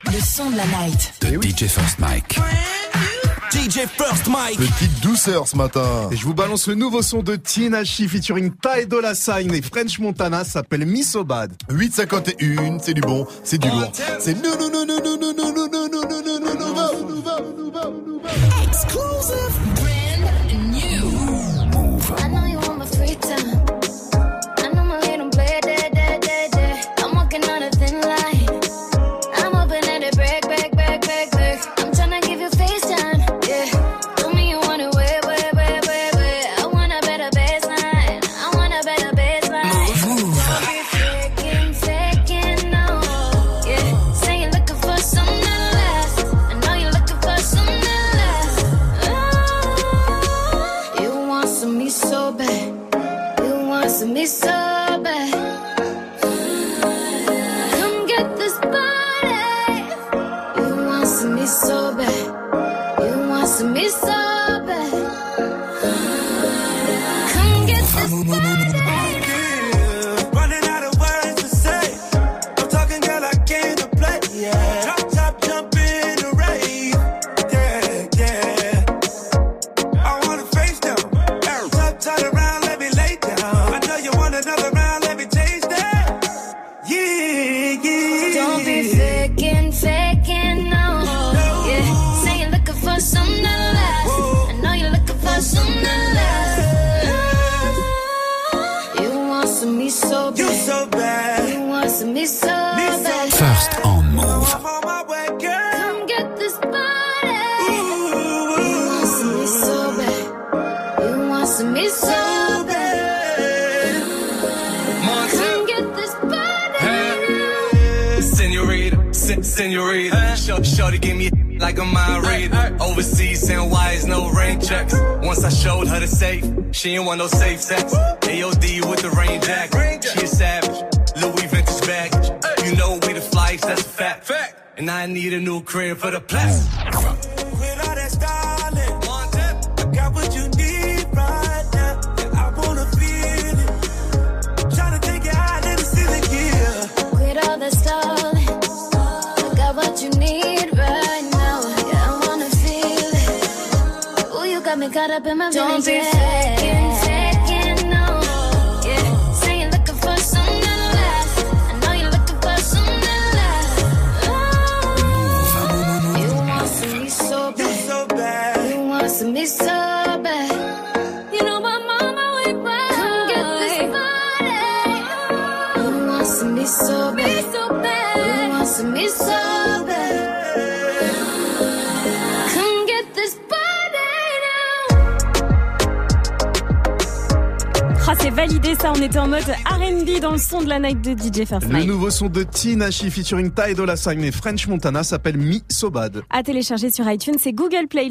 Le son de la night. De DJ First Mike. DJ First Mike. Petite douceur ce matin. Et je vous balance le nouveau son de Tinashe featuring Ty Dolla $ign et French Montana, s'appelle Me So Bad. 8,51, c'est du bon, c'est du lourd. C'est Exclusive. Brand new. Move. I know you want my free time. I know my little play day. I'm walking on a thin line. I'm hoping that it break. I'm tryna give you FaceTime. Yeah. Tell me you want it way. I want a better baseline. Move. Don't be faking, no. Yeah. Say you're looking for something less. I know you're looking for something less. Oh, you want some me so bad. You want some me so bad. Come get this body. You want some me so bad. You want some me so bad. Come get this body. Running out of words to say. I'm talking, girl, I came to play. Yeah. Drop, jump in the rave. Yeah. I wanna face them. Turn around, let me lay down. I know you want another round, let me taste that. Yeah. Don't be faking, no. Yeah, say you're looking for something less. I know you're looking for something less. You want some me so bad. You so bad. You want some me so bad. First on Move. I'm on my way, girl. Come get this body. You want some me so bad. You want some me so bad. Come get this body. Senorita, shorty give me like a mind reader. Overseas, saying why is no rain checks. Once I showed her the safe, she ain't want no safe sex. AOD with the rain jacket, she a savage. Louis vintage baggage, you know we the flights, that's a fact. And I need a new crib for the plastic. Quit all that styling. I got what you need right now. And I wanna feel it. Tryna take it out in the ceiling gear. Quit all the stalling. I got what you need right now. Yeah, I wanna feel it. Ooh, you got me caught up in my feelings. Don't be faking, no. Yeah, say you're looking for something less. I know you're looking for something less. Oh, you want some me so bad. So bad. You want some me so bad. You know my mama wait back. Come get this body. You want some me so bad. You want some me so bad. Come get this body now. Ah, c'est validé ça, on était en mode R&B dans le son de la night de DJ First Le Mike. nouveau son de Tinashe featuring Ty Dolla $ign et French Montana s'appelle Me So Bad. À télécharger sur iTunes et Google Play.